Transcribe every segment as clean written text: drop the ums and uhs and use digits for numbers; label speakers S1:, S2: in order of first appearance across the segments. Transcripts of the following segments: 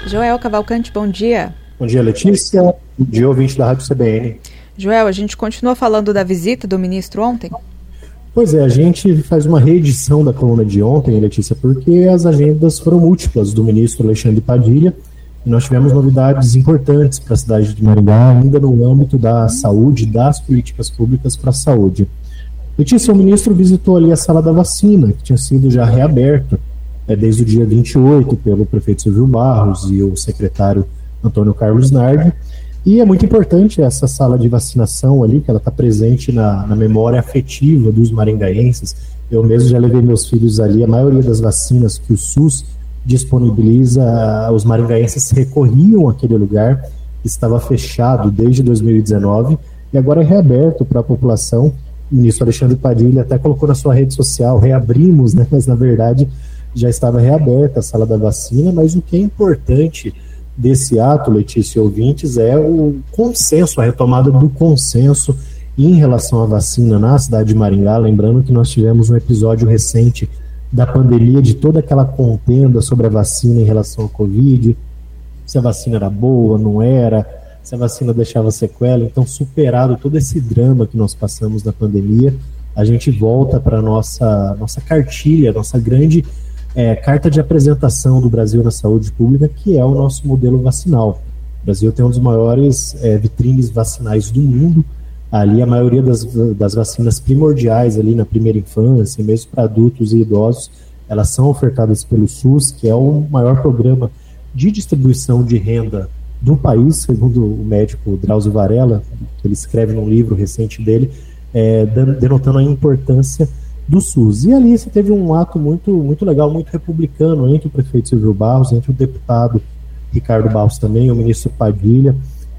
S1: Joel Cavalcante, bom dia.
S2: Bom dia, Letícia. Bom dia, ouvinte da Rádio CBN.
S1: Joel, a gente continua falando da visita do ministro ontem?
S2: Pois é, a gente faz uma reedição da coluna de ontem, Letícia, porque as agendas foram múltiplas do ministro Alexandre Padilha e nós tivemos novidades importantes para a cidade de Maringá, ainda no âmbito da saúde, das políticas públicas para a saúde. Letícia, o ministro visitou ali a sala da vacina, que tinha sido já reaberta desde o dia 28 pelo prefeito Silvio Barros e o secretário Antônio Carlos Nardi. E é muito importante essa sala de vacinação ali, que ela está presente na memória afetiva dos maringaenses. Eu mesmo já levei meus filhos ali, a maioria das vacinas que o SUS disponibiliza, os maringaenses recorriam àquele lugar que estava fechado desde 2019 e agora é reaberto para a população. O ministro Alexandre Padilha até colocou na sua rede social, reabrimos, né? Mas na verdade já estava reaberta a sala da vacina, mas o que é importante desse ato, Letícia e ouvintes, é o consenso, a retomada do consenso em relação à vacina na cidade de Maringá. Lembrando que nós tivemos um episódio recente da pandemia, de toda aquela contenda sobre a vacina em relação ao Covid, se a vacina era boa, não era, se a vacina deixava sequela. Então, superado todo esse drama que nós passamos da pandemia, a gente volta para a nossa cartilha, nossa grande carta de apresentação do Brasil na saúde pública, que é o nosso modelo vacinal. O Brasil tem um dos maiores vitrines vacinais do mundo. Ali a maioria das vacinas primordiais ali na primeira infância, mesmo para adultos e idosos, elas são ofertadas pelo SUS, que é o maior programa de distribuição de renda do país, segundo o médico Drauzio Varela, que ele escreve num livro recente dele, denotando a importância do SUS. E ali você teve um ato muito, muito legal, muito republicano, entre o prefeito Silvio Barros, entre o deputado Ricardo Barros também, o ministro Padilha.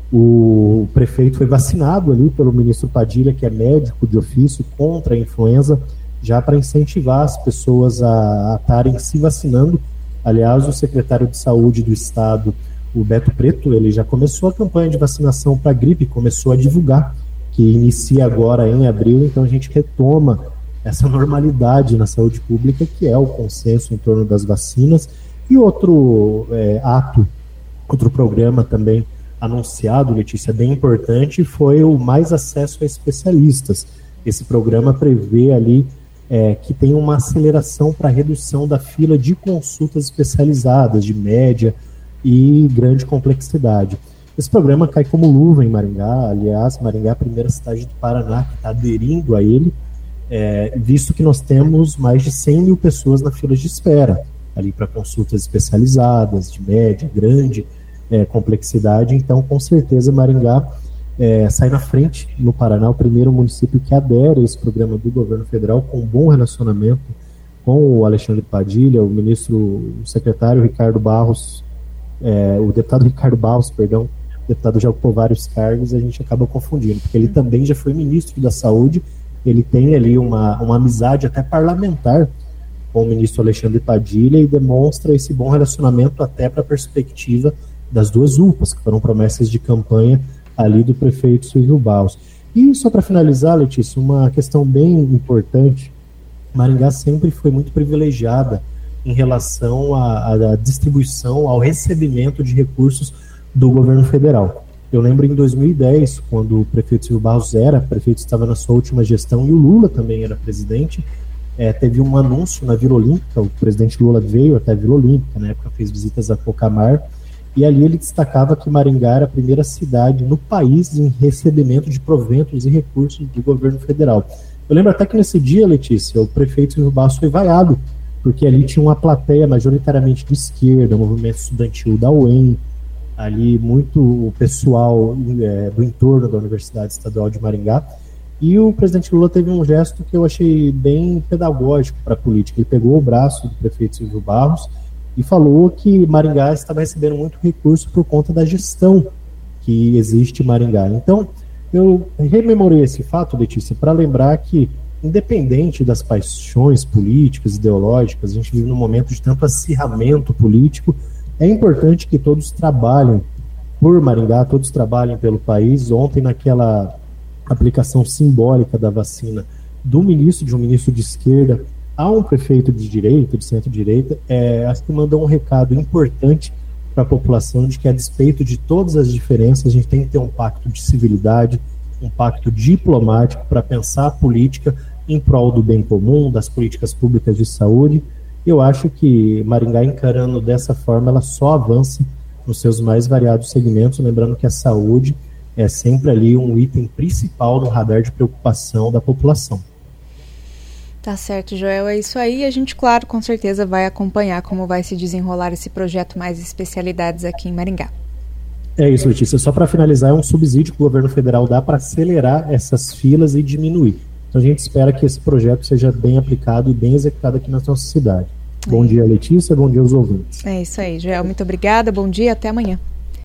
S2: O prefeito foi vacinado ali pelo ministro Padilha, que é médico de ofício, contra a influenza, já para incentivar as pessoas a estarem se vacinando. Aliás, o secretário de saúde do estado, o Beto Preto, ele já começou a campanha de vacinação para a gripe, começou a divulgar, que inicia agora em abril. Então a gente retoma essa normalidade na saúde pública, que é o consenso em torno das vacinas. E outro outro programa também anunciado, Letícia, bem importante, foi o Mais Acesso a Especialistas. Esse programa prevê ali que tem uma aceleração para a redução da fila de consultas especializadas, de média e grande complexidade. Esse programa cai como luva em Maringá. Aliás, Maringá é a primeira cidade do Paraná que está aderindo a ele, visto que nós temos mais de 100 mil pessoas na fila de espera, ali para consultas especializadas, de média, grande complexidade. Então, com certeza, Maringá sai na frente no Paraná, o primeiro município que adere a esse programa do governo federal, com um bom relacionamento com o Alexandre Padilha, o secretário Ricardo Barros, o deputado Ricardo Barros, perdão, o deputado já ocupou vários cargos, a gente acaba confundindo, porque ele também já foi ministro da Saúde, ele tem ali uma amizade até parlamentar com o ministro Alexandre Padilha e demonstra esse bom relacionamento até para a perspectiva das duas UPAs, que foram promessas de campanha ali do prefeito Silvio Barros. E só para finalizar, Letícia, uma questão bem importante: Maringá sempre foi muito privilegiada em relação à distribuição, ao recebimento de recursos do governo federal. Eu lembro em 2010, quando o prefeito Silvio Barros era prefeito, estava na sua última gestão, e o Lula também era presidente, teve um anúncio na Vila Olímpica. O presidente Lula veio até a Vila Olímpica, na época fez visitas a Pocamar, e ali ele destacava que Maringá era a primeira cidade no país em recebimento de proventos e recursos do governo federal. Eu lembro até que nesse dia, Letícia, o prefeito Silvio Barros foi vaiado, porque ali tinha uma plateia majoritariamente de esquerda, o movimento estudantil da UEM, ali muito o pessoal do entorno da Universidade Estadual de Maringá, e o presidente Lula teve um gesto que eu achei bem pedagógico para a política. Ele pegou o braço do prefeito Silvio Barros e falou que Maringá estava recebendo muito recurso por conta da gestão que existe em Maringá. Então, eu rememorei esse fato, Letícia, para lembrar que, independente das paixões políticas, ideológicas, a gente vive num momento de tanto acirramento político. É importante que todos trabalhem por Maringá, todos trabalhem pelo país. Ontem, naquela aplicação simbólica da vacina de um ministro de esquerda a um prefeito de direita, de centro-direita, acho que mandou um recado importante para a população de que, a despeito de todas as diferenças, a gente tem que ter um pacto de civilidade, um pacto diplomático para pensar a política em prol do bem comum, das políticas públicas de saúde. Eu acho que Maringá, encarando dessa forma, ela só avança nos seus mais variados segmentos, lembrando que a saúde é sempre ali um item principal no radar de preocupação da população.
S1: Tá certo, Joel, é isso aí. A gente, claro, com certeza vai acompanhar como vai se desenrolar esse projeto Mais Especialidades aqui em Maringá.
S2: É isso, Letícia. Só para finalizar, é um subsídio que o governo federal dá para acelerar essas filas e diminuir. Então a gente espera que esse projeto seja bem aplicado e bem executado aqui na nossa cidade. Bom dia, Letícia. Bom dia aos ouvintes.
S1: É isso aí, Joel. Muito obrigada. Bom dia. Até amanhã.